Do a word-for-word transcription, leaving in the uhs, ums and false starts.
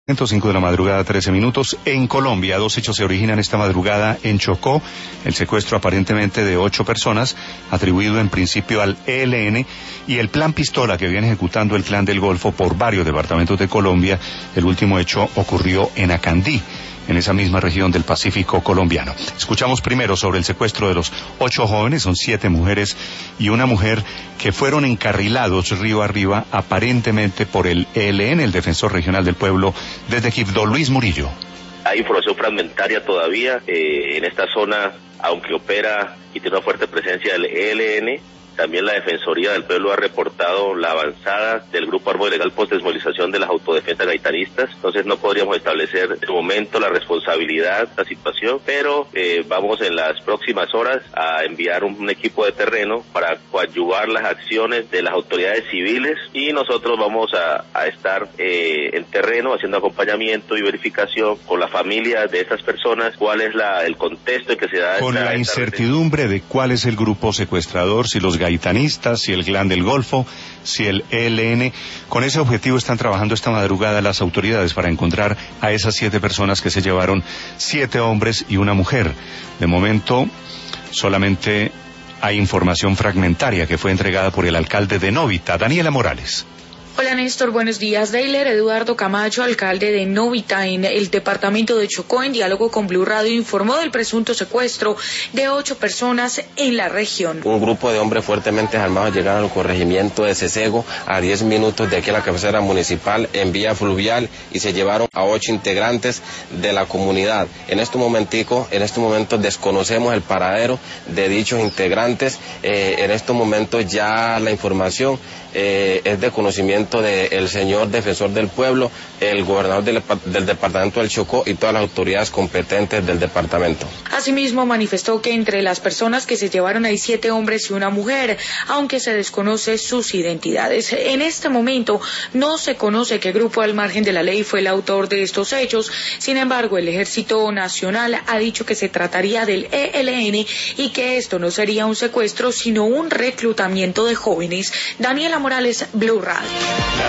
cinco de la madrugada, trece minutos. En Colombia, dos hechos se originan esta madrugada en Chocó. El secuestro aparentemente de ocho personas, atribuido en principio al E L N, y el plan Pistola que viene ejecutando el Clan del Golfo por varios departamentos de Colombia. El último hecho ocurrió en Acandí, en esa misma región del Pacífico colombiano. Escuchamos primero sobre el secuestro de los ocho jóvenes, son siete mujeres y una mujer, que fueron encarrilados río arriba aparentemente por el E L N, el defensor regional del pueblo, desde Quibdó. Luis Murillo. Hay información fragmentaria todavía eh, en esta zona, aunque opera y tiene una fuerte presencia del E L N. También la Defensoría del Pueblo ha reportado la avanzada del Grupo Armado Ilegal post-desmovilización de las autodefensas gaitanistas. Entonces no podríamos establecer de momento la responsabilidad de la situación, pero eh, vamos en las próximas horas a enviar un, un equipo de terreno para coadyuvar las acciones de las autoridades civiles, y nosotros vamos a, a estar eh, en terreno haciendo acompañamiento y verificación con la familia de estas personas, cuál es la, el contexto en que se da. Con esta, la esta incertidumbre de cuál es el grupo secuestrador, si los gaitanistas, si el Clan del Golfo, si el E L N. Con ese objetivo están trabajando esta madrugada las autoridades para encontrar a esas siete personas que se llevaron, siete hombres y una mujer. De momento, solamente hay información fragmentaria que fue entregada por el alcalde de Novita, Daniela Morales. Hola Néstor, buenos días. Deiler Eduardo Camacho, alcalde de Novita en el departamento de Chocó, en diálogo con Blue Radio, informó del presunto secuestro de ocho personas en la región. Un grupo de hombres fuertemente armados llegaron al corregimiento de Cesego, a diez minutos de aquí a la cabecera municipal, en vía fluvial, y se llevaron a ocho integrantes de la comunidad. En este momentico, en estos momentos desconocemos el paradero de dichos integrantes. Eh, en estos momentos ya la información eh, es de conocimiento del señor defensor del pueblo, el gobernador del, del departamento del Chocó y todas las autoridades competentes del departamento. Asimismo, manifestó que entre las personas que se llevaron hay siete hombres y una mujer, aunque se desconoce sus identidades. En este momento no se conoce qué grupo al margen de la ley fue el autor de estos hechos. Sin embargo, el Ejército Nacional ha dicho que se trataría del E L N y que esto no sería un secuestro, sino un reclutamiento de jóvenes. Daniela Morales, Blue Radio.